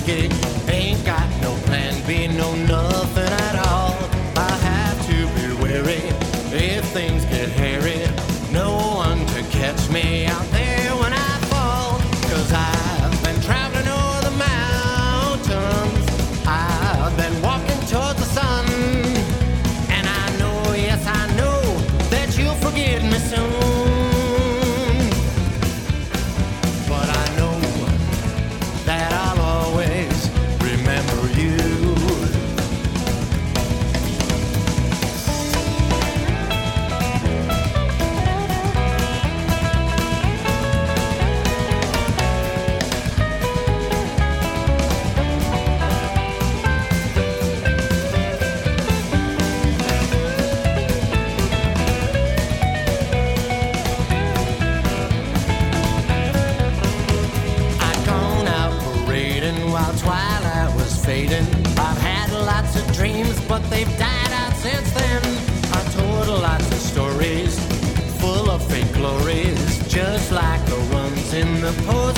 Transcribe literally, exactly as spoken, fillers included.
make it. Ain't got no plan B, no nothing at all. I have to be wary if things get hairy. No one to catch me out there when I fall. Cause I've been traveling over the mountains. I've been walking towards the sun. And I know, yes I know, that you'll forget me soon. But I know that I'll always remember you. While twilight was fading, I've had lots of dreams, but they've died out since then. I told lots of stories, full of fake glories, just like the ones in the post.